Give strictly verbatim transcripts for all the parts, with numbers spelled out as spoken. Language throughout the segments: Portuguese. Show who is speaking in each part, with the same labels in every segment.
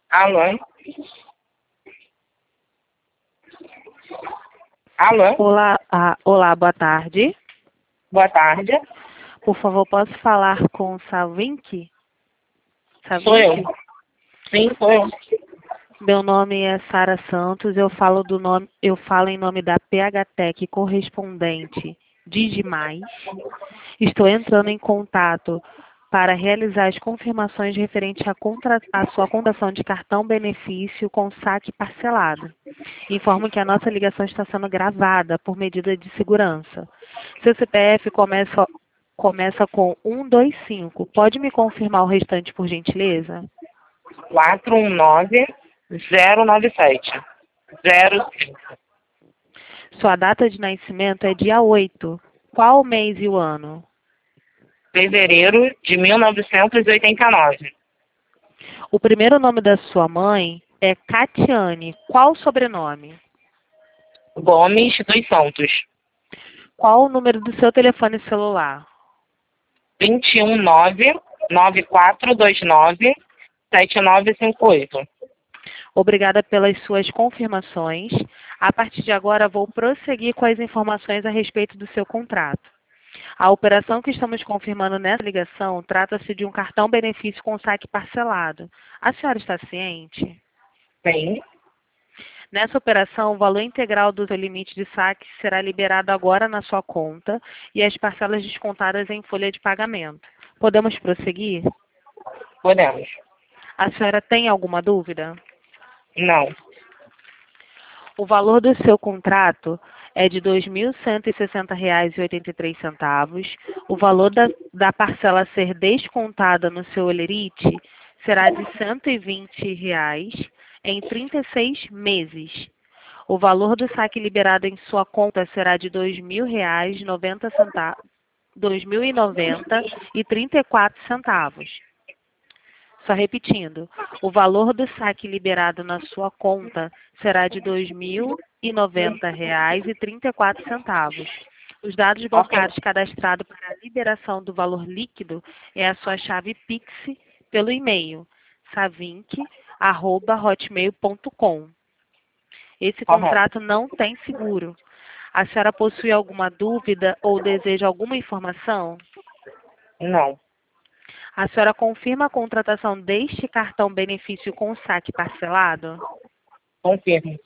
Speaker 1: Alô? Alô?
Speaker 2: Olá, ah, olá, boa tarde.
Speaker 1: Boa tarde.
Speaker 2: Por favor, posso falar com o Savink?
Speaker 1: Sou eu.
Speaker 2: Savink?
Speaker 1: Sim, sou eu.
Speaker 2: Meu nome é Sara Santos, eu falo do nome, eu falo em nome da P H Tech correspondente Digimais. Estou entrando em contato para realizar as confirmações referentes à, contra, à sua contratação de cartão benefício com saque parcelado. Informo que a nossa ligação está sendo gravada por medida de segurança. Seu C P F começa, começa com um dois cinco. Pode me confirmar o restante, por gentileza?
Speaker 1: quatro um nove zero nove sete zero cinco.
Speaker 2: Sua data de nascimento é dia oito. Qual o mês e o ano?
Speaker 1: Fevereiro de mil novecentos e oitenta e nove.
Speaker 2: O primeiro nome da sua mãe é Catiane. Qual o sobrenome?
Speaker 1: Gomes dos Santos.
Speaker 2: Qual o número do seu telefone celular?
Speaker 1: vinte e um nove nove quatro dois nove sete nove cinco oito.
Speaker 2: Obrigada pelas suas confirmações. A partir de agora, vou prosseguir com as informações a respeito do seu contrato. A operação que estamos confirmando nessa ligação trata-se de um cartão benefício com saque parcelado. A senhora está ciente?
Speaker 1: Sim.
Speaker 2: Nessa operação, o valor integral do seu limite de saque será liberado agora na sua conta e as parcelas descontadas em folha de pagamento. Podemos prosseguir?
Speaker 1: Podemos.
Speaker 2: A senhora tem alguma dúvida?
Speaker 1: Não.
Speaker 2: O valor do seu contrato é de dois mil cento e sessenta reais e oitenta e três centavos. O valor da, da parcela a ser descontada no seu Olerite será de cento e vinte reais em trinta e seis meses. O valor do saque liberado em sua conta será de dois mil reais e noventa centavos, dois mil e noventa e trinta e quatro centavos. Só repetindo, o valor do saque liberado na sua conta será de dois mil e noventa reais e trinta e quatro centavos. Os dados bancários cadastrados para a liberação do valor líquido é a sua chave Pix pelo e-mail savink arroba hotmail ponto com. Esse contrato não tem seguro. A senhora possui alguma dúvida ou deseja alguma informação?
Speaker 1: Não.
Speaker 2: A senhora confirma a contratação deste cartão benefício com saque parcelado?
Speaker 1: Confirmo.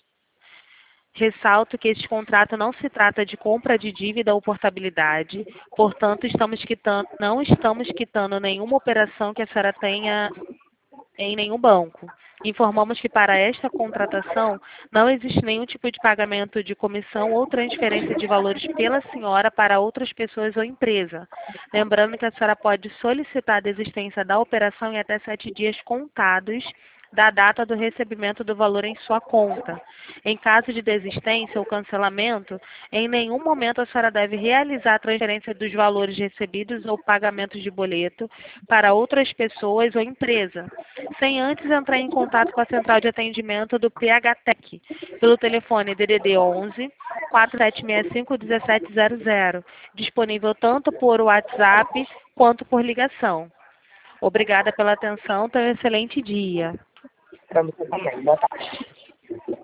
Speaker 2: Ressalto que este contrato não se trata de compra de dívida ou portabilidade, portanto, estamos quitando, não estamos quitando nenhuma operação que a senhora tenha em nenhum banco. Informamos que para esta contratação não existe nenhum tipo de pagamento de comissão ou transferência de valores pela senhora para outras pessoas ou empresa. Lembrando que a senhora pode solicitar a desistência da operação em até sete dias contados da data do recebimento do valor em sua conta. Em caso de desistência ou cancelamento, em nenhum momento a senhora deve realizar a transferência dos valores recebidos ou pagamentos de boleto para outras pessoas ou empresa, sem antes entrar em contato com a central de atendimento do P H Tech, pelo telefone D D D onze, quatro sete seis cinco, um sete zero zero, disponível tanto por WhatsApp quanto por ligação. Obrigada pela atenção, tenha um excelente dia.
Speaker 1: Para você também. Boa tarde.